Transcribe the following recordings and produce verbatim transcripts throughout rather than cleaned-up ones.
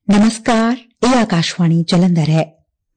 नमस्कार, ये आकाशवाणी जलंधर है।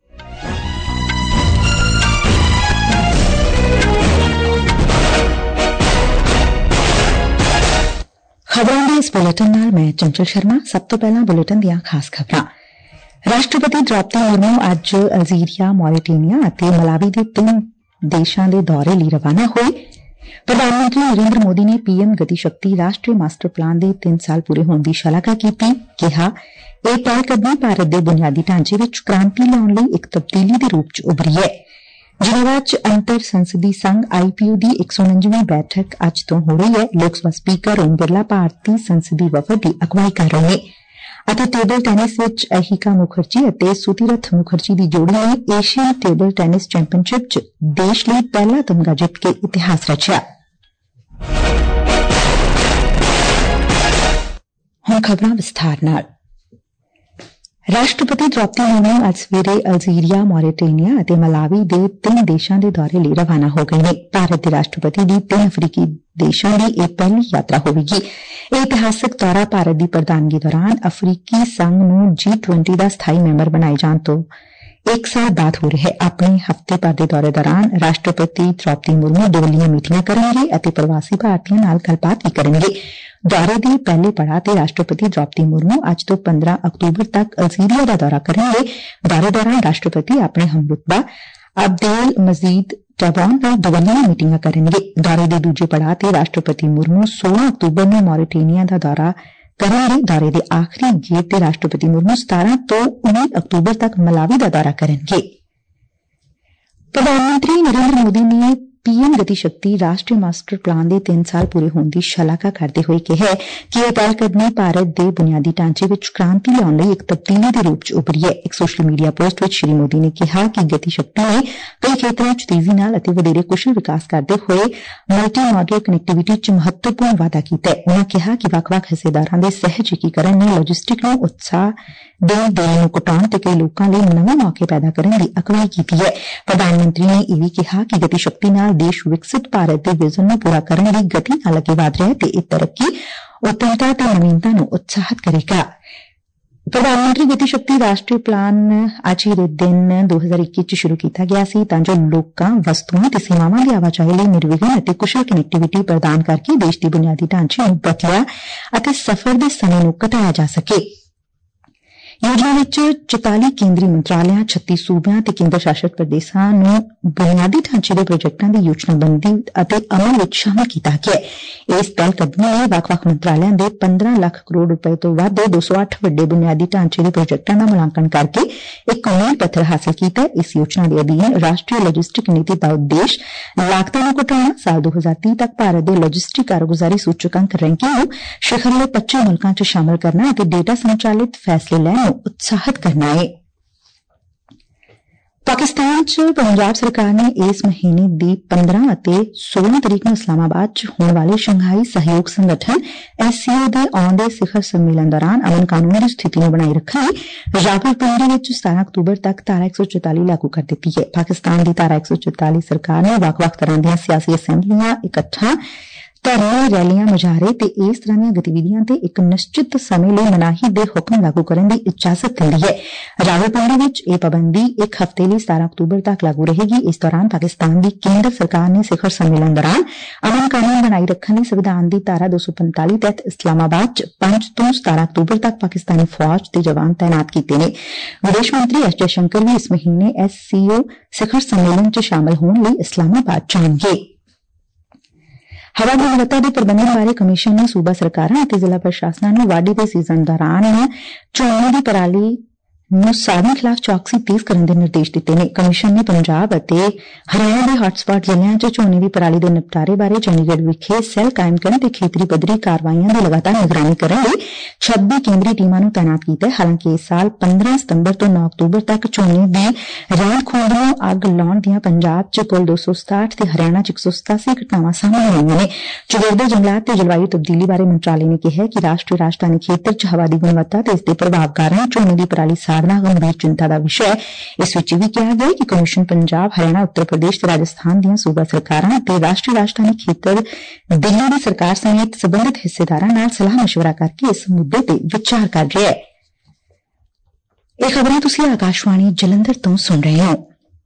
खबरों के इस बुलेटिन नाल मैं चंचल शर्मा। सब तो पहला बुलेटिन दियां खास खबरां। राष्ट्रपति द्रौपदी मुर्मू अज अल्जीरिया, मॉरिटेनिया ਅਤੇ ਮਲਾਵੀ ਦੇ ਤਿੰਨ ਦੇਸ਼ਾਂ ਦੇ ਦੌਰੇ ਲਈ ਰਵਾਨਾ ਹੋਏ। ਪ੍ਰਧਾਨ ਮੰਤਰੀ ਨਰਿੰਦਰ ਮੋਦੀ ਨੇ ਪੀਐਮ ਗਤੀ ਸ਼ਕਤੀ ਰਾਸ਼ਟਰੀ ਮਾਸਟਰ ਪਲਾਨ ਦੇ ਤਿੰਨ ਸਾਲ ਪੂਰੇ ਹੋਣ ਦੀ ਸ਼ਲਾਘਾ ਕੀਤੀ। ਕਿਹਾ, ਇਹ ਪਹਿਲਕਦਮੀ ਭਾਰਤ ਦੇ ਬੁਨਿਆਦੀ ਢਾਂਚੇ ਵਿੱਚ ਕ੍ਰਾਂਤੀ ਲਿਆਉਣ ਲਈ ਇੱਕ ਤਬਦੀਲੀ ਦੇ ਰੂਪ ਚ ਉਭਰੀ ਹੈ। ਜਿਨੇਵਾ ਚ ਅੰਤਰ ਸੰਸਦੀ ਸੰਘ ਆਈਪੀਯੂ ਦੀ ਇੱਕ ਸੌ ਉਨੰਜਵੀਂ ਬੈਠਕ ਅੱਜ ਤੋਂ ਹੋ ਰਹੀ ਹੈ। ਲੋਕ ਸਭਾ ਸਪੀਕਰ ਓਮ ਬਿਰਲਾ ਭਾਰਤੀ ਸੰਸਦੀ ਵਫਦ ਦੀ ਅਗਵਾਈ ਕਰ ਰਹੇ ਨੇ ਅਤੇ ਟੇਬਲ ਟੈਨਿਸ ਵਿੱਚ ਅਹਿਕਾ ਮੁਖਰਜੀ ਅਤੇ ਸੁਤੀਰਥ ਮੁਖਰਜੀ ਦੀ ਜੋੜੀ ਨੇ ਏਸ਼ੀਅਨ ਟੇਬਲ ਟੈਨਿਸ ਚੈਂਪੀਅਨਸ਼ਿਪ ਚ ਦੇਸ਼ ਲਈ ਪਹਿਲਾ ਤਮਗਾ ਜਿੱਤ ਕੇ ਇਤਿਹਾਸ ਰਚਿਆ। ਹੁਣ ਖਬਰਾਂ ਵਿਸਥਾਰ ਨਾਲ। ਰਾਸ਼ਟਰਪਤੀ ਦ੍ਰੌਪਦੀ ਮੁਰਮੂ ਅੱਜ ਸਵੇਰੇ ਅਲਜੀਰੀਆ, ਮੌਰੀਟੇਨੀਆ ਅਤੇ ਮਲਾਵੀ ਦੇ ਤਿੰਨ ਦੇਸ਼ਾਂ ਦੇ ਦੌਰੇ ਲਈ ਰਵਾਨਾ ਹੋ ਗਏ ਨੇ। ਭਾਰਤ ਦੇ ਰਾਸ਼ਟਰਪਤੀ ਦੀ ਤਿੰਨ ਅਫਰੀਕੀ ਦੇਸ਼ਾਂ ਦੀ ਇਹ ਪਹਿਲੀ ਯਾਤਰਾ ਹੋਵੇਗੀ। ਇਹ ਇਤਿਹਾਸਕ ਦੌਰਾ ਭਾਰਤ ਦੀ ਪ੍ਰਧਾਨਗੀ ਦੌਰਾਨ ਅਫਰੀਕੀ ਸੰਘ ਨੂੰ ਜੀ ਟਵੰਟੀ ਦਾ ਸਥਾਈ ਮੈਂਬਰ ਬਣਾਏ ਜਾਣ ਤੋਂ ਇੱਕ ਸਾਲ ਬਾਅਦ ਹੋ ਰਿਹਾ ਹੈ। ਆਪਣੇ ਹਫ਼ਤੇ ਭਰ ਦੇ ਦੌਰੇ ਦੌਰਾਨ ਰਾਸ਼ਟਰਪਤੀ ਦ੍ਰੌਪਦੀ ਮੁਰਮੂ ਦੋਵੱਲੀਆਂ ਮੀਟਿੰਗਾਂ ਕਰਨਗੇ ਅਤੇ ਪ੍ਰਵਾਸੀ ਭਾਰਤੀਆਂ ਨਾਲ ਗੱਲਬਾਤ ਵੀ ਕਰਨਗੇ। ਦੌਰੇ ਦੇ ਪਹਿਲੇ ਪੜਾਅ ਤੇ ਰਾਸ਼ਟਰਪਤੀ ਦ੍ਰੌਪਦੀ ਮੁਰਮੂ ਅੱਜ ਤੋਂ ਪੰਦਰਾਂ ਅਕਤੂਬਰ ਤੱਕ ਅਲਜੀਰੀਆ ਦਾ ਦੌਰਾ ਕਰਨਗੇ। ਦੌਰੇ ਦੌਰਾਨ ਰਾਸ਼ਟਰਪਤੀ ਆਪਣੇ ਹਮਰੁਤਬਾ ਅਬਦੇਲ ਮਜੀਦ ਟੈਬੋਨ ਨਾਲ ਦੋਵੱਲੀਆਂ ਮੀਟਿੰਗਾਂ ਕਰਨਗੇ। ਦੌਰੇ ਦੇ ਦੂਜੇ ਪੜਾਅ ਤੇ ਰਾਸ਼ਟਰਪਤੀ ਮੁਰਮੂ ਸੋਲਾਂ ਅਕਤੂਬਰ ਨੂੰ ਮੌਰੀਟੇਨੀਆ ਦਾ ਦੌਰਾ ਕਰਨਗੇ। ਦੌਰੇ ਦੇ ਆਖਰੀ ਗੇੜ ਤੇ ਰਾਸ਼ਟਰਪਤੀ ਮੁਰਮੂ ਸਤਾਰਾਂ ਤੋਂ ਉੱਨੀ ਅਕਤੂਬਰ ਤੱਕ ਮਲਾਵੀ ਦਾ ਦੌਰਾ ਕਰਨਗੇ। ਪ੍ਰਧਾਨ ਮੰਤਰੀ ਨਰਿੰਦਰ ਮੋਦੀ ਨੇ ਪੀਐਮ ਗਤੀ ਸ਼ਕਤੀ ਰਾਸ਼ਟਰੀ ਮਾਸਟਰ ਪਲਾਨ ਦੇ ਤਿੰਨ ਸਾਲ ਪੂਰੇ ਹੋਣ ਦੀ ਸ਼ਲਾਘਾ ਕਰਦੇ ਹੋਏ ਕਿਹਾ ਕਿ ਇਹ ਪਹਿਲਕਦਮੀ ਭਾਰਤ ਦੇ ਬੁਨਿਆਦੀ ਢਾਂਚੇ ਵਿੱਚ ਕ੍ਰਾਂਤੀ ਲਿਆਉਣ ਲਈ ਇੱਕ ਤਬਦੀਲੀ ਦੇ ਰੂਪ ਚ ਉਭਰੀ ਹੈ। ਇੱਕ ਸੋਸ਼ਲ ਮੀਡੀਆ ਪੋਸਟ ਵਿੱਚ ਸ਼੍ਰੀ ਮੋਦੀ ਨੇ ਕਿਹਾ ਕਿ ਗਤੀ ਸ਼ਕਤੀ ਨੇ ਕਈ ਖੇਤਰਾਂ ਚ ਤੇਜ਼ੀ ਨਾਲ ਅਤੇ ਵਧੇਰੇ ਕੁਸ਼ਲ ਵਿਕਾਸ ਕਰਦੇ ਹੋਏ ਮਲਟੀ ਮਾਡਲ ਕਨੈਕਟੀਵਿਟੀ ਚ ਮਹੱਤਵਪੂਰਨ ਵਾਧਾ ਕੀਤਾ ਹੈ। ਉਨੂਂ ਕਿਹਾ ਕਿ ਵੱਖ-ਵੱਖ ਹਿੱਸੇਦਾਰਾਂ ਦੇ ਸਹਿਜ ਏਕੀਕਰਨ ਨੇ ਲੌਜਿਸਟਿਕ ਨੂੰ ਉਤਸ਼ਾਹ ਦੇਣ, ਦੇਣ ਨੂੰ ਘਟਾਉਣ ਤੇ ਕਈ ਲੋਕਾਂ ਲਈ ਨਵੇਂ ਮੌਕੇ ਪੈਦਾ ਕਰਨ ਦੀ ਅਗਵਾਈ ਕੀਤੀ ਹੈ। ਪ੍ਰਧਾਨ ਮੰਤਰੀ ਨੇ ਇਹ ਵੀ ਕਿਹਾ ਕਿ ਗਤੀ ਸ਼ਕਤੀ ਨਾਲ ਦੇਸ਼ ਵਿਕਸਿਤ ਭਾਰਤ ਦੇ ਵਿਜ਼ਨ ਨੂੰ ਪੂਰਾ ਕਰਨ ਦੀ ਗਤੀ ਨਾਲ ਅੱਗੇ ਵਧ ਰਿਹਾ ਤੇ ਇਹ ਤਰੱਕੀ, ਉੱਤਮਤਾ ਤੇ ਨਵੀਨਤਾ ਨੂੰ ਉਤਸ਼ਾਹਿਤ ਕਰੇਗਾ। ਪ੍ਰਧਾਨ ਮੰਤਰੀ ਗਤੀ ਸ਼ਕਤੀ ਰਾਸ਼ਟਰੀ ਪਲਾਨ ਅੱਜ ਹੀ ਦੇ ਦਿਨ ਦੋ ਹਜ਼ਾਰ ਇੱਕੀ ਚ ਸ਼ੁਰੂ ਕੀਤਾ ਗਿਆ ਸੀ ਤਾਂ ਜੋ ਲੋਕਾਂ, ਵਸਤੂਆਂ ਤੇ ਸੇਵਾਵਾਂ ਦੀ ਆਵਾਜਾਈ ਲਈ ਨਿਰਵਿਘਨ ਅਤੇ ਕੁਸ਼ਲ ਕਨੈਕਟੀਵਿਟੀ ਪ੍ਰਦਾਨ ਕਰਕੇ ਦੇਸ਼ ਦੀ ਬੁਨਿਆਦੀ ਢਾਂਚੇ ਨੂੰ ਬਦਲਿਆ ਅਤੇ ਸਫ਼ਰ ਦੇ ਸਮੇਂ ਨੂੰ ਘਟਾਇਆ ਜਾ ਸਕੇ। ਯੋਜਨਾ ਵਿੱਚ ਚੁਤਾਲੀ ਕੇਂਦਰੀ ਮੰਤਰਾਲਿਆਂ, ਛੱਤੀ ਸੂਬਿਆਂ ਤੇ ਕੇਂਦਰ ਸ਼ਾਸਤ ਪ੍ਰਦੇਸ਼ਾਂ ਨੂੰ ਬੁਨਿਆਦੀ ਢਾਂਚੇ ਦੇ ਪ੍ਰੋਜੈਕਟਾਂ ਦੀ ਯੋਜਨਾਬੰਦੀ ਅਤੇ ਅਮਲ ਵਿੱਚ ਸ਼ਾਮਲ ਕੀਤਾ ਗਿਆ ਹੈ। ਇਸ ਪਹਿਲਕਦਮੀ ਨੇ ਵੱਖ-ਵੱਖ ਮੰਤਰਾਲਿਆਂ ਦੇ ਪੰਦਰਾਂ ਲੱਖ ਕਰੋੜ ਰੁਪਏ ਤੋਂ ਵੱਧ ਦੇ ਦੋ ਸੌ ਅੱਠ ਵੱਡੇ ਬੁਨਿਆਦੀ ਢਾਂਚੇ ਦੇ ਪ੍ਰੋਜੈਕਟਾਂ ਦਾ ਮੁਲਾਂਕਣ ਕਰਕੇ ਇੱਕ ਮੀਲ ਪੱਥਰ ਹਾਸਲ ਕੀਤਾ ਹੈ। ਇਸ ਯੋਜਨਾ ਦੇ ਅਧੀਨ ਰਾਸ਼ਟਰੀ ਲੌਜਿਸਟਿਕ ਨੀਤੀ ਦਾ ਉਦੇਸ਼ ਲਾਗਤਾਂ ਨੂੰ ਘਟਾਉਣਾ, ਸਾਲ ਦੋ ਹਜ਼ਾਰ ਤੀਹ ਤੱਕ ਭਾਰਤ ਦੇ ਲੌਜਿਸਟਿਕ ਕਾਰਗੁਜ਼ਾਰੀ ਸੂਚਕਾਂਕ ਰੈਂਕਿੰਗ ਨੂੰ ਸਿਖਰਲੇ ਪੱਚੀ ਮੁਲਕਾਂ ਚ ਸ਼ਾਮਲ ਕਰਨਾ ਅਤੇ ਡੇਟਾ ਸੰਚਾਲਿਤ ਫੈਸਲੇ ਲੈਣ ਨੂੰ ਉਤਸ਼ਾਹਿਤ ਕਰਨਾ ਹੈ। ਪਾਕਿਸਤਾਨ ਚ ਪੰਜਾਬ ਸਰਕਾਰ ਨੇ ਇਸ ਮਹੀਨੇ ਦੀ ਪੰਦਰਾਂ ਅਤੇ ਸੋਲਾਂ ਤਰੀਕ ਨੂੰ ਇਸਲਾਮਾਬਾਦ ਚ ਹੋਣ ਵਾਲੇ ਸ਼ੰਘਾਈ ਸਹਿਯੋਗ ਸੰਗਠਨ ਐਸਸੀਓ ਦੇ ਆਉਂਦੇ ਸਿਖਰ ਸੰਮੇਲਨ ਦੌਰਾਨ ਅਮਨ ਕਾਨੂੰਨ ਦੀ ਸਥਿਤੀ ਨੂੰ ਬਣਾਈ ਰੱਖਣ ਲਈ ਰਾਵਲਪਿੰਡੀ ਵਿੱਚ ਸਤਾਰਾਂ ਅਕਤੂਬਰ ਤੱਕ ਧਾਰਾ ਇੱਕ ਸੌ ਚੁਤਾਲੀ ਲਾਗੂ ਕਰ ਦਿੱਤੀ ਹੈ। ਪਾਕਿਸਤਾਨ ਦੀ ਧਾਰਾ ਇੱਕ ਸੌ ਚੁਤਾਲੀ ਸਰਕਾਰ ਨੇ ਵੱਖ-ਵੱਖ ਤਰ੍ਹਾਂ ਦੀਆਂ ਸਿਆਸੀ ਅਸੈਂਬਲੀਆਂ, ਇਕੱਠਾਂ, ਧਰਨੇ, ਰੈਲੀਆਂ, ਮੁਜ਼ਾਹਰੇ ਤੇ ਇਸ ਤਰ੍ਹਾਂ ਦੀਆਂ ਗਤੀਵਿਧੀਆਂ ਤੇ ਇੱਕ ਨਿਸ਼ਚਿਤ ਸਮੇਂ ਲਈ ਮਨਾਹੀ ਦੇ ਹੁਕਮ ਲਾਗੂ ਕਰਨ ਦੀ ਇਜਾਜ਼ਤ ਦਿੰਦੀ ਹੈ। ਰਾਵਲਪਿੰਡੀ ਵਿੱਚ ਇਹ ਪਾਬੰਦੀ ਇੱਕ ਹਫ਼ਤੇ ਲਈ ਸਤਾਰਾਂ ਅਕਤੂਬਰ ਤੱਕ ਲਾਗੂ ਰਹੇਗੀ। ਇਸ ਦੌਰਾਨ ਪਾਕਿਸਤਾਨ ਦੀ ਕੇਂਦਰ ਸਰਕਾਰ ਨੇ ਸਿਖਰ ਸੰਮੇਲਨ ਦੌਰਾਨ ਅਮਨ ਕਾਨੂੰਨ ਬਣਾਈ ਰੱਖਣ ਲਈ ਸੰਵਿਧਾਨ ਦੀ ਧਾਰਾ ਦੋ ਸੌ ਪੰਤਾਲੀ ਤਹਿਤ ਇਸਲਾਮਾਬਾਦ ਚ ਪੰਜ ਤੋਂ ਸਤਾਰਾਂ ਅਕਤੂਬਰ ਤੱਕ ਪਾਕਿਸਤਾਨੀ ਫੌਜ ਦੇ ਜਵਾਨ ਤਾਇਨਾਤ ਕੀਤੇ ਨੇ। ਵਿਦੇਸ਼ ਮੰਤਰੀ ਐਸ ਜੈਸ਼ੰਕਰ ਵੀ ਇਸ ਮਹੀਨੇ ਐਸਸੀਓ ਸਿਖਰ ਸੰਮੇਲਨ ਚ ਸ਼ਾਮਲ ਹੋਣ ਲਈ ਇਸਲਾਮਾਬਾਦ ਜਾਣਗੇ। ਹਵਾ ਗੁਣਵੱਤਾ ਦੇ ਪ੍ਰਬੰਧਨ ਬਾਰੇ ਕਮਿਸ਼ਨ ਨੇ ਸੂਬਾ ਸਰਕਾਰਾਂ ਅਤੇ ਜ਼ਿਲ੍ਹਾ ਪ੍ਰਸ਼ਾਸਨਾਂ ਨੂੰ ਵਾਢੀ ਦੇ ਸੀਜ਼ਨ ਦੌਰਾਨ ਝੋਨੇ ਦੀ ਪਰਾਲੀ ਨੂੰ ਸਾੜਨ ਖਿਲਾਫ਼ ਚੌਕਸੀ ਤੇਜ਼ ਕਰਨ ਦੇ ਨਿਰਦੇਸ਼ ਦਿੱਤੇ ਨੇ। ਕਮਿਸ਼ਨ ਨੇ ਪੰਜਾਬ ਅਤੇ ਹਰਿਆਣਾ ਦੇ ਹੌਟਸਪਾਟ ਜ਼ਿਲ੍ਹਿਆਂ ਚ ਝੋਨੇ ਦੀ ਪਰਾਲੀ ਦੇ ਨਿਪਟਾਰੇ ਬਾਰੇ ਚੰਡੀਗੜ੍ਹ ਵਿਖੇ ਸੈੱਲ ਕਾਇਮ ਕਰਨ ਤੇ ਖੇਤਰੀ ਪੱਧਰੀ ਕਾਰਵਾਈਆਂ ਦੀ ਲਗਾਤਾਰ ਨਿਗਰਾਨੀ ਕਰਨ ਲਈ ਛੱਬੀ ਕੇਂਦਰੀ ਟੀਮਾਂ ਨੂੰ ਤਾਇਨਾਤ ਕੀਤਾ ਹੈ। ਹਾਲਾਂਕਿ ਇਸ ਸਾਲ ਪੰਦਰਾਂ ਸਤੰਬਰ ਤੋਂ ਨੌ ਅਕਤੂਬਰ ਤੱਕ ਝੋਨੇ ਦੀ ਰਹਿੰਦ ਖੂੰਹਦ ਨੂੰ ਅੱਗ ਲਾਉਣ ਦੀਆਂ ਪੰਜਾਬ ਚ ਕੁੱਲ ਦੋ ਸੌ ਸਤਾਹਠ ਤੇ ਹਰਿਆਣਾ ਚ ਇੱਕ ਸੌ ਸਤਾਸੀ ਘਟਨਾਵਾਂ ਸਾਹਮਣੇ ਆਈਆਂ ਨੇ। ਚੌਗਿਰਦੇ ਜੰਗਲਾਤ ਤੇ ਜਲਵਾਯੂ ਤਬਦੀਲੀ ਬਾਰੇ ਮੰਤਰਾਲੇ ਨੇ ਕਿਹਾ ਕਿ ਰਾਸ਼ਟਰੀ ਰਾਜਧਾਨੀ ਖੇਤਰ ਚ ਹਵਾ ਦੀ ਗੁਣਵੱਤਾ ਤੇ ਇਸ ਦੇ ਪ੍ਰਭਾਵ ਕਾਰਨ ਝੋਨੇ ਦੀ ਪਰਾਲੀ ਸਾੜਨਾ ਗੰਭੀਰ ਚਿੰਤਾ ਦਾ ਵਿਸ਼ਾ ਹੈ। ਇਸ ਵਿੱਚ ਵੀ ਕਿਹਾ ਗਿਆ ਕਿ ਕਮਿਸ਼ਨ ਪੰਜਾਬ, ਹਰਿਆਣਾ, ਉੱਤਰ ਪ੍ਰਦੇਸ਼ ਤੇ ਰਾਜਸਥਾਨ ਦੀਆਂ ਸੂਬਾ ਸਰਕਾਰਾਂ ਅਤੇ ਰਾਸ਼ਟਰੀ ਰਾਜਧਾਨੀ ਖੇਤਰ ਦਿੱਲੀ ਦੀ ਸਰਕਾਰ ਸਮੇਤ ਸਬੰਧਤ ਹਿੱਸੇਦਾਰਾਂ ਨਾਲ ਸਲਾਹ ਮਸ਼ਵਰਾ ਕਰਕੇ ਇਸ ਮੁੱਦੇ ਤੇ ਵਿਚਾਰ ਕਰ ਰਿਹਾ ਹੈ। ਇਹ ਖਬਰਾਂ ਤੁਸੀਂ ਆਕਾਸ਼ਵਾਣੀ ਜਲੰਧਰ ਤੋਂ ਸੁਣ ਰਹੇ ਹੋ।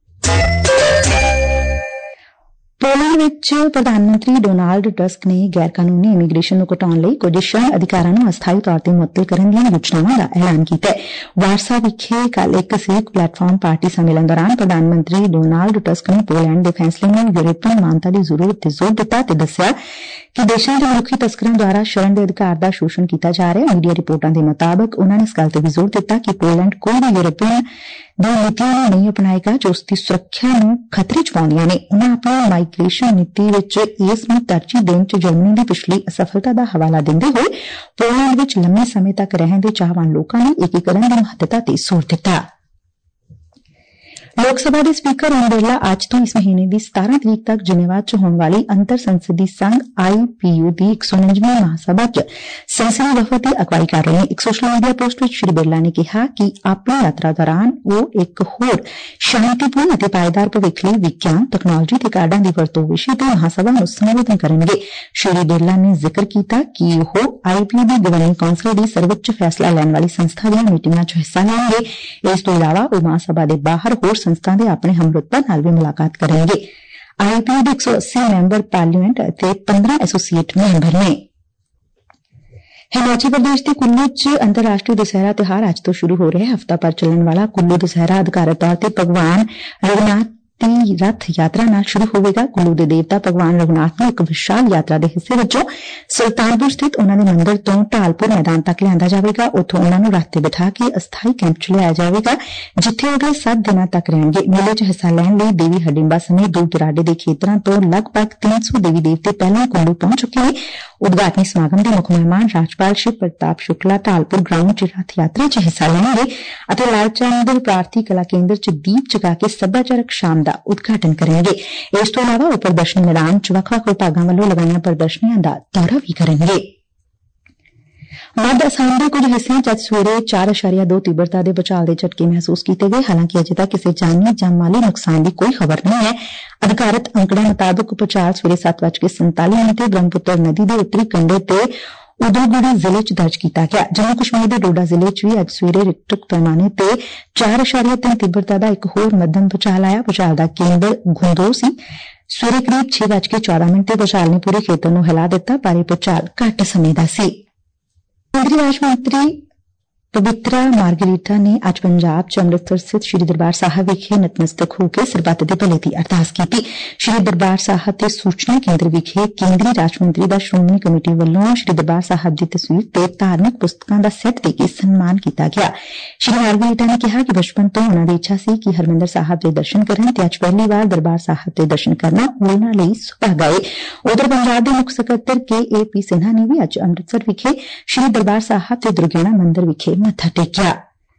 ਪੋਲੈਂਡ ਵਿੱਚ ਪ੍ਰਧਾਨ ਮੰਤਰੀ ਡੋਨਾਲਡ ਟਸਕ ਨੇ ਗੈਰ ਕਾਨੂੰਨੀ ਇਮੀਗ੍ਰੇਸ਼ਨ ਨੂੰ ਘਟਾਉਣ ਲਈ ਕੁਝ ਸ਼ਰਨ ਅਧਿਕਾਰਾਂ ਨੂੰ ਅਸਥਾਈ ਤੌਰ ਤੇ ਮੁਅੱਤਲ ਕਰਨ ਦੀਆਂ ਯੋਜਨਾਵਾਂ ਦਾ ਐਲਾਨ ਕੀਤਾ ਹੈ। ਵਾਰਸਾ ਵਿਖੇ ਕੱਲ ਇੱਕ ਸਿਵਿਕ ਪਲੇਟਫਾਰਮ ਪਾਰਟੀ ਸੰਮੇਲਨ ਦੌਰਾਨ ਪ੍ਰਧਾਨ ਮੰਤਰੀ ਡੋਨਾਲਡ ਟਸਕ ਨੇ ਪੋਲੈਂਡ ਦੇ ਫੈਸਲੇ ਨੂੰ ਯੂਰਪੀਅਨ ਮਾਨਤਾ ਦੀ ਜ਼ਰੂਰਤ ਤੇ ਜ਼ੋਰ ਦਿੱਤਾ ਤੇ ਦੱਸਿਆ ਕਿ ਦੇਸ਼ਾਂ ਦੇ ਮਨੁੱਖੀ ਤਸਕਰਾਂ ਦੁਆਰਾ ਸ਼ਰਨ ਦੇ ਅਧਿਕਾਰ ਦਾ ਸ਼ੋਸ਼ਣ ਕੀਤਾ ਜਾ ਰਿਹਾ ਹੈ। ਮੀਡੀਆ ਰਿਪੋਰਟਾਂ ਦੇ ਮੁਤਾਬਕ ਉਨੂਾਂ ਨੇ ਇਸ ਗੱਲ ਤੇ ਵੀ ਜ਼ੋਰ ਦਿੱਤਾ ਕਿ ਪੋਲੈਂਡ ਕੋਈ ਵੀ ਯੂਰਪੀਅਨ ਦੀ ਨੀਤੀਆਂ ਨੂੰ ਨਹੀਂ ਅਪਣਾਏਗਾ ਜੋ ਉਸ ਦੀ ਸੁਰੱਖਿਆ ਨੂੰ ਖਤਰੇ ਚ ਪਾਉਂਦੀਆਂ ਨੇ। ਉਨੂਾਂ ਆਪਣੀ ਮਾਈਗ੍ਰੇਸ਼ਨ ਨੀਤੀ ਵਿੱਚ ਇਸ ਨੂੰ ਤਰਜੀਹ ਦੇਣ ਚ ਜਰਮਨੀ ਦੀ ਪਿਛਲੀ ਅਸਫਲਤਾ ਦਾ ਹਵਾਲਾ ਦਿੰਦੇ ਹੋਏ ਪੋਲੈਂਡ ਵਿੱਚ ਲੰਮੇ ਸਮੇਂ ਤੱਕ ਰਹਿਣ ਦੇ ਚਾਹਵਾਨ ਲੋਕਾਂ ਲਈ ਏਕੀਕਰਨ ਦੀ ਮਹੱਤਤਾ ਤੇ ਜ਼ੋਰ ਦਿੱਤਾ। ਲੋਕ ਸਭਾ ਦੇ ਸਪੀਕਰ ਓਮ ਬਿਰਲਾ ਅੱਜ ਤੋਂ ਇਸ ਮਹੀਨੇ ਦੀ ਸਤਾਰਾਂ ਤਰੀਕ ਤੱਕ ਜਨੇਵਾ ਚ ਹੋਣ ਵਾਲੀ ਅੰਤਰ ਸੰਸਦੀ ਸੰਘ ਆਈ ਪੀ ਯੂ ਦੀ ਇੱਕ ਸੌ ਉਨੰਜਵੀਂ ਮਹਾਸਭਾ ਚ ਸੰਸਦੀ ਵਫਦ ਦੀ ਅਗਵਾਈ ਕਰ ਰਹੇ ਨੇ। ਇੱਕ ਸੋਸ਼ਲ ਮੀਡੀਆ ਪੋਸਟ ਵਿੱਚ ਸ਼੍ਰੀ ਬਿਰਲਾ ਨੇ ਕਿਹਾ ਕਿ ਆਪਣੀ ਯਾਤਰਾ ਦੌਰਾਨ ਉਹ ਇੱਕ ਹੋਰ ਸ਼ਾਂਤੀਪੂਰਨ ਅਤੇ ਪਾਏਦਾਰ ਭਵਿੱਖ ਲਈ ਵਿਗਿਆਨ, ਤਕਨਾਲੋਜੀ ਤੇ ਕਾਢਾਂ ਦੀ ਵਰਤੋਂ ਵਿਸ਼ੇ ਤੇ ਮਹਾਸਭਾ ਨੂੰ ਸੰਬੋਧਨ ਕਰਨਗੇ। ਸ਼੍ਰੀ ਬਿਰਲਾ ਨੇ ਜ਼ਿਕਰ ਕੀਤਾ ਕਿ ਉਹ ਆਈ ਪੀ ਯੂ ਦੀ ਗਵਰਨਿੰਗ ਕੌਂਸਲ ਦੀ ਸਰਵਉੱਚ ਫੈਸਲਾ ਲੈਣ ਵਾਲੀ ਸੰਸਥਾ ਦੀਆਂ ਮੀਟਿੰਗਾਂ ਚ ਹਿੱਸਾ ਲੈਣਗੇ। ਇਸ ਤੋਂ ਇਲਾਵਾ ਉਹ ਮਹਾਸਭਾ ਦੇ ਬਾਹਰ ਹੋਰ ਸੰਸਥਾ ਦੇ ਆਪਣੇ ਹਮਰੁਤਬਾ ਨਾਲ ਵੀ ਮੁਲਾਕਾਤ ਕਰਨਗੇ। ਆਈ ਪੀ ਯੂ ਦੇ ਇੱਕ ਸੌ ਅੱਸੀ ਮੈਂਬਰ ਪਾਰਲੀਮੈਂਟ ਅਤੇ ਪੰਦਰਾਂ ਐਸੋਸੀਏਟ ਮੈਂਬਰ ਨੇ। ਹਿਮਾਚਲ ਪ੍ਰਦੇਸ਼ ਦੇ ਕੁੱਲੂ ਚ ਅੰਤਰਰਾਸ਼ਟਰੀ ਦੁਸਹਿਰਾ ਤਿਉਹਾਰ ਅੱਜ ਤੋਂ ਸ਼ੁਰੂ ਹੋ ਰਿਹਾ ਹੈ। ਹਫ਼ਤਾ ਭਰ ਚੱਲਣ ਵਾਲਾ ਕੁੱਲੂ ਦੁਸਹਿਰਾ ਅਧਿਕਾਰਤ ਤੌਰ ਤੇ ਭਗਵਾਨ ਰਘੁਨਾਥ ਦੀ ਰੱਥ ਯਾਤਰਾ ਨਾਲ ਸ਼ੁਰੂ ਹੋਵੇਗਾ। ਕੁੱਲੂ ਦੇ ਦੇਵਤਾ ਭਗਵਾਨ ਰਘੁਨਾਥ ਨੂੰ ਇੱਕ ਵਿਸ਼ਾਲ ਯਾਤਰਾ ਦੇ ਹਿੱਸੇ ਵਜੋਂ ਸੁਲਤਾਨਪੁਰ ਸਥਿਤ ਉਨੂਾਂ ਦੇ ਮੰਦਿਰ ਤੋਂ ਢਾਲਪੁਰ ਮੈਦਾਨ ਤੱਕ ਲਿਆਂਦਾ ਜਾਵੇਗਾ। ਉੱਥੋਂ ਉਨੂਾਂ ਨੂੰ ਰੱਥ ਤੇ ਬਿਠਾ ਕੇ ਅਸਥਾਈ ਕੈਂਪ ਚ ਲਿਆਇਆ ਜਾਵੇਗਾ, ਜਿੱਥੇ ਅਗਲੇ ਸੱਤ ਦਿਨਾਂ ਤੱਕ ਰਹਿਣਗੇ। ਮੇਲੇ ਚ ਹਿੱਸਾ ਲੈਣ ਲਈ ਦੇਵੀ ਹਡਿੰਬਾ ਸਮੇਤ ਦੂਰ ਦੁਰਾਡੇ ਦੇ ਖੇਤਰਾਂ ਤੋਂ ਲਗਭਗ ਤਿੰਨ ਸੌ ਦੇਵੀ ਦੇਵਤੇ ਪਹਿਲਾਂ ਕੁੱਲੂ ਪਹੁੰਚ ਚੁੱਕੇ ਨੇ। ਉਦਘਾਟਨੀ ਸਮਾਗਮ ਦੇ ਮੁੱਖ ਮਹਿਮਾਨ ਰਾਜਪਾਲ ਸ਼ਿਵ ਪ੍ਰਤਾਪ ਸ਼ੁਕਲਾ ਢਾਲਪੁਰ ਗਰਾਊਂਡ ਚ ਰੱਥ ਯਾਤਰਾ ਚ ਹਿੱਸਾ ਲੈਣਗੇ ਅਤੇ ਲਾਲ ਚੰਦ ਭਾਰਤੀ ਕਲਾ ਕੇਂਦਰ ਚ ਦੀਪ ਜਗਾ ਕੇ ਸੱਭਿਆਚਾਰਕ ਸ਼ਾਮ ਦਾ ਉਦਘਾਟਨ ਕਰਨਗੇ। ਇਸ ਤੋਂ ਇਲਾਵਾ ਉਹ ਪ੍ਰਦਰਸ਼ਨੀ ਮੈਦਾਨ ਚ ਵੱਖ-ਵੱਖ ਵਿਭਾਗਾਂ ਵੱਲੋਂ ਲਗਾਈਆਂ ਪ੍ਰਦਰਸ਼ਨੀਆਂ ਦਾ ਦੌਰਾ ਵੀ ਕਰਨਗੇ। ਮੱਧ ਅਸਾਮ ਦੇ ਕੁਝ ਹਿੱਸਿਆਂ ਚ ਅੱਜ ਸਵੇਰੇ ਚਾਰ ਦਸ਼ਮਲਵ ਦੋ ਤੀਬਰਤਾ ਦੇ ਭੂਚਾਲ ਦੇ ਝਟਕੇ ਮਹਿਸੂਸ ਕੀਤੇ ਗਏ। ਹਾਲਾਂਕਿ ਅਜੇ ਤੱਕ ਕਿਸੇ ਜਾਨੀ ਜਾਂ ਮਾਲੀ ਨੁਕਸਾਨ ਦੀ ਕੋਈ ਖਬਰ ਨਹੀਂ ਹੈ। ਅਧਿਕਾਰਤ ਅੰਕੜਿਆਂ ਮੁਤਾਬਕ ਭੂਚਾਲ ਸਵੇਰੇ ਸੱਤ ਵੱਜ ਕੇ ਸੰਤਾਲੀ ਮਿੰਟ ਤੇ ਬ੍ਰਹਮਪੁੱਤਰ ਨਦੀ ਦੇ ਉੱਤਰੀ ਕੰਢੇ ਤੇ ਉਦੋਗੁੜੀ ਜ਼ਿਲ੍ਹੇ ਚ ਦਰਜ ਕੀਤਾ ਗਿਆ। ਜੰਮੂ ਕਸ਼ਮੀਰ ਦੇ ਡੋਡਾ ਜ਼ਿਲ੍ਹੇ ਚ ਵੀ ਅੱਜ ਸਵੇਰੇ ਰਿਕਟਰ ਪੈਮਾਨੇ ਤੇ ਚਾਰ ਦਸ਼ਮਲਵ ਤਿੰਨ ਤੀਬਰਤਾ ਦਾ ਇੱਕ ਹੋਰ ਮੱਧਮ ਭੂਚਾਲ ਆਇਆ। ਭੂਚਾਲ ਦਾ ਕੇਂਦਰ ਗੁੰਦੋ ਸੀ। ਸਵੇਰੇ ਕਰੀਬ ਛੇ ਵੱਜ ਕੇ ਚੌਦਾਂ ਮਿੰਟ ਤੇ ਭੂਚਾਲ ਨੇ ਪੂਰੇ ਖੇਤਰ ਨੂੰ ਹਿਲਾ ਦਿੱਤਾ, ਪਰ ਇਹ ਭੂਚਾਲ ਘੱਟ ਸਮੇਂ ਦਾ ਸੀ। ਕੇਂਦਰੀ ਰਾਜ ਮੰਤਰੀ ਪਵਿੱਤਰਾ ਮਾਰਗਰੀਟਾ ਨੇ ਅੱਜ ਪੰਜਾਬ ਚ ਅੰਮ੍ਰਿਤਸਰ ਸਥਿਤ ਸ੍ਰੀ ਦਰਬਾਰ ਸਾਹਿਬ ਵਿਖੇ ਨਤਮਸਤਕ ਹੋ ਕੇ ਸਰਬੱਤ ਦੇ ਭਲੇ ਦੀ ਅਰਦਾਸ ਕੀਤੀ। ਸ੍ਰੀ ਦਰਬਾਰ ਸਾਹਿਬ ਤੇ ਸੂਚਨਾ ਕੇਂਦਰ ਵਿਖੇ ਕੇਂਦਰੀ ਰਾਜ ਮੰਤਰੀ ਦਾ ਸ਼੍ਰੋਮਣੀ ਕਮੇਟੀ ਵੱਲੋਂ ਸ੍ਰੀ ਦਰਬਾਰ ਸਾਹਿਬ ਦੀ ਤਸਵੀਰ ਤੇ ਧਾਰਮਿਕ ਪੁਸਤਕਾਂ ਦਾ ਸੈੱਟ ਦੇ ਕੇ ਸਨਮਾਨ ਕੀਤਾ ਗਿਆ। ਸ੍ਰੀ ਮਾਰਗਰੀਟਾ ਨੇ ਕਿਹਾ ਕਿ ਬਚਪਨ ਤੋਂ ਉਨੂਾਂ ਦੀ ਇੱਛਾ ਸੀ ਕਿ ਹਰਿਮੰਦਰ ਸਾਹਿਬ ਦੇ ਦਰਸ਼ਨ ਕਰਨ ਤੇ ਅੱਜ ਪਹਿਲੀ ਵਾਰ ਦਰਬਾਰ ਸਾਹਿਬ ਦੇ ਦਰਸ਼ਨ ਕਰਨਾ ਉਨੂਾਂ ਲਈ ਸੁਭਾਗਾ ਏ। ਉਧਰ ਪੰਜਾਬ ਦੇ ਮੁੱਖ ਸਕੱਤਰ ਕੇ ਏ ਪੀ ਸਿਨਹਾ ਨੇ ਵੀ ਅੱਜ ਅੰਮ੍ਰਿਤਸਰ ਵਿਖੇ ਸ੍ਰੀ ਦਰਬਾਰ ਸਾਹਿਬ ਤੇ ਦੁਰਗਿਆਣਾ ਮੰਦਿਰ ਵਿਖੇ ਮੱਥਾ ਟੇਕਿਆ।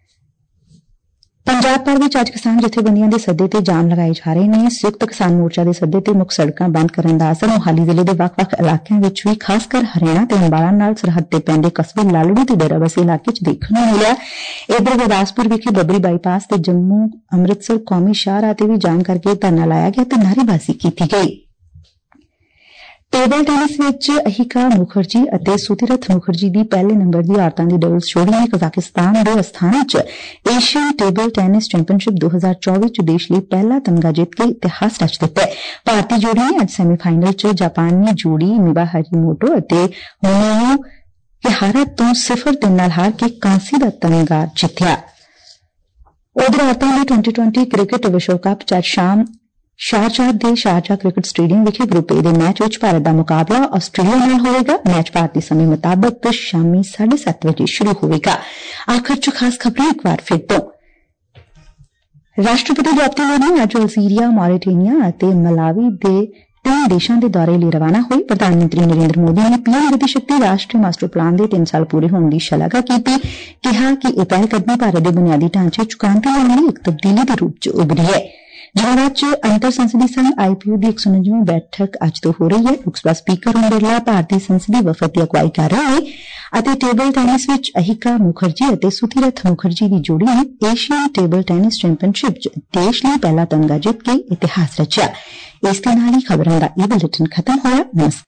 ਪੰਜਾਬ ਭਰ ਵਿੱਚ ਅੱਜ ਕਿਸਾਨ ਜਥੇਬੰਦੀਆਂ ਦੇ ਸੱਦੇ ਤੇ ਜਾਮ ਲਗਾਏ ਜਾ ਰਹੇ ਨੇ। ਸੰਯੁਕਤ ਕਿਸਾਨ ਮੋਰਚਾ ਦੇ ਸੱਦੇ ਤੇ ਮੁੱਖ ਸੜਕਾਂ ਬੰਦ ਕਰਨ ਦਾ ਅਸਰ ਮੋਹਾਲੀ ਜ਼ਿਲ੍ਹੇ ਦੇ ਵੱਖ-ਵੱਖ ਇਲਾਕਿਆਂ ਵਿੱਚ ਵੀ ਖਾਸ ਕਰ ਹਰਿਆਣਾ ਤੇ ਅੰਬਾਲਾ ਨਾਲ ਸਰਹੱਦ ਤੇ ਪੈਂਦੇ ਕਸਬੇ ਲਾਲੜੂ ਤੇ ਡੇਰਾਬੱਸੀ ਇਲਾਕੇ ਚ ਦੇਖਣ ਨੂੰ ਮਿਲਿਆ। ਇਧਰ ਗੁਰਦਾਸਪੁਰ ਵਿਖੇ ਬੱਬਰੀ ਬਾਈਪਾਸ ਤੇ ਜੰਮੂ ਅੰਮ੍ਰਿਤਸਰ ਕੌਮੀ ਸ਼ਾਹਰਾਹ ਤੇ ਵੀ ਜਾਮ ਕਰਕੇ ਧਰਨਾ ਲਾਇਆ ਗਿਆ ਤੇ ਨਾਅਰੇਬਾਜ਼ੀ ਕੀਤੀ ਗਈ। ਟੇਬਲ ਟੈਨਿਸ ਵਿੱਚ ਅਹਿਕਾ ਮੁਖਰਜੀ ਅਤੇ ਸੁਤੀਰਥ ਮੁਖਰਜੀ ਦੀ ਪਹਿਲੇ ਨੰਬਰ ਦੀ ਔਰਤਾਂ ਦੀ ਡਬਲਜ਼ ਜੋੜੀ ਨੇ ਕਜ਼ਾਕਿਸਤਾਨ ਦੇ ਅਸਥਾਨਾ ਚ ਏਸ਼ੀਅਨ ਟੇਬਲ ਟੈਨਿਸ ਚੈਂਪੀਅਨਸ਼ਿਪ ਦੋ ਹਜ਼ਾਰ ਚੌਵੀ ਚ ਦੇਸ਼ ਲਈ ਪਹਿਲਾ ਤਮਗਾ ਜਿੱਤ ਕੇ ਇਤਿਹਾਸ ਰਚ ਦਿੱਤਾ ਹੈ। ਭਾਰਤੀ ਜੋੜੀ ਨੇ ਅੱਜ ਸੈਮੀਫਾਈਨਲ ਚ ਜਾਪਾਨੀ ਜੋੜੀ ਮਿਵਾ ਹਰੀਮੋਟੋ ਅਤੇ ਹੋਨੋਯੂ ਕਿਹਾਰਾ ਤੋਂ ਸਿਫਰ ਤਿੰਨ ਨਾਲ ਹਾਰ ਕੇ ਕਾਂਸੀ ਦਾ ਤਮਗਾ ਜਿੱਤਿਆ। ਉਧਰ ਔਰਤਾਂ ਦੇ ਟਵੈਂਟੀ ਟਵੈਂਟੀ ਕ੍ਰਿਕਟ ਵਿਸ਼ਵ ਕੱਪ ਚ ਅੱਜ ਸ਼ਾਮ ਸ਼ਾਰਜਾਹ ਦੇ ਸ਼ਾਰਜਾਹ ਕ੍ਰਿਕਟ ਸਟੇਡੀਅਮ ਵਿਖੇ ਗਰੁੱਪ ਏ ਦੇ ਮੈਚ ਵਿੱਚ ਭਾਰਤ ਦਾ ਮੁਕਾਬਲਾ ਆਸਟ੍ਰੇਲੀਆ ਨਾਲ ਹੋਵੇਗਾ। ਮੈਚ ਭਾਰਤੀ ਸਮੇਂ ਮੁਤਾਬਕ ਸ਼ਾਮੀ ਸਾਢੇ ਸੱਤ ਵਜੇ ਸ਼ੁਰੂ ਹੋਵੇਗਾ। ਆਖਰ ਚ ਖਾਸ ਖਬਰਾਂ ਇੱਕ ਵਾਰ ਫਿਰ ਤੋਂ। ਰਾਸ਼ਟਰਪਤੀ ਦ੍ਰੌਪਦੀ ਮੁਰਮੂ ਅੱਜ ਅਲਜੀਰੀਆ, ਮੌਰੀਟੇਨੀਆ ਅਤੇ ਮਲਾਵੀ ਦੇ ਤਿੰਨ ਦੇਸ਼ਾਂ ਦੇ ਦੌਰੇ ਲਈ ਰਵਾਨਾ ਹੋਈ। ਪ੍ਰਧਾਨ ਮੰਤਰੀ ਨਰਿੰਦਰ ਮੋਦੀ ਨੇ ਪੀਐਮ ਗਤੀ ਸ਼ਕਤੀ ਰਾਸ਼ਟਰੀ ਮਾਸਟਰ ਪਲਾਨ ਦੇ ਤਿੰਨ ਸਾਲ ਪੂਰੇ ਹੋਣ ਦੀ ਸ਼ਲਾਘਾ ਕੀਤੀ। ਕਿਹਾ ਕਿ ਇਹ ਪਹਿਲਕਦਮੀ ਭਾਰਤ ਦੇ ਬੁਨਿਆਦੀ ਢਾਂਚੇ ਚ ਕ੍ਰਾਂਤੀ ਲਿਆਉਣ ਲਈ ਇੱਕ ਤਬਦੀਲੀ ਦੇ ਰੂਪ ਚ ਉਭਰੀ ਹੈ। ਜਹਾਜ਼ ਚ ਅੰਤਰ ਸੰਸਦੀ ਸੰਘ ਆਈ ਪੀ ਯੂ ਦੀ ਇੱਕ ਸੌ ਉਨੰਜਵੀਂ ਬੈਠਕ ਅੱਜ ਤੋਂ ਹੋ ਰਹੀ ਹੈ। ਲੋਕ ਸਭਾ ਸਪੀਕਰ ਓਮ ਬਿਰਲਾ ਭਾਰਤੀ ਸੰਸਦੀ ਵਫਦ ਦੀ ਅਗਵਾਈ ਕਰ ਰਹੇ ਨੇ ਅਤੇ ਟੇਬਲ ਟੈਨਿਸ ਵਿੱਚ ਅਹਿਕਾ ਮੁਖਰਜੀ ਅਤੇ ਸੁਤੀਰਥ ਮੁਖਰਜੀ ਦੀ ਜੋੜੀ ਨੇ ਏਸ਼ੀਅਨ ਟੇਬਲ ਟੈਨਿਸ ਚੈਂਪੀਅਨਸ਼ਿਪ ਚ ਦੇਸ਼ ਲਈ ਪਹਿਲਾ ਤਮਗਾ ਜਿੱਤ ਕੇ ਇਤਿਹਾਸ ਰਚਿਆ। ਇਸ ਦੇ ਨਾਲ ਹੀ ਖਬਰਾਂ ਦਾ ਇਹ ਬੁਲੇਟਿਨ ਖਤਮ ਹੋਇਆ। ਨਮਸਕਾਰ।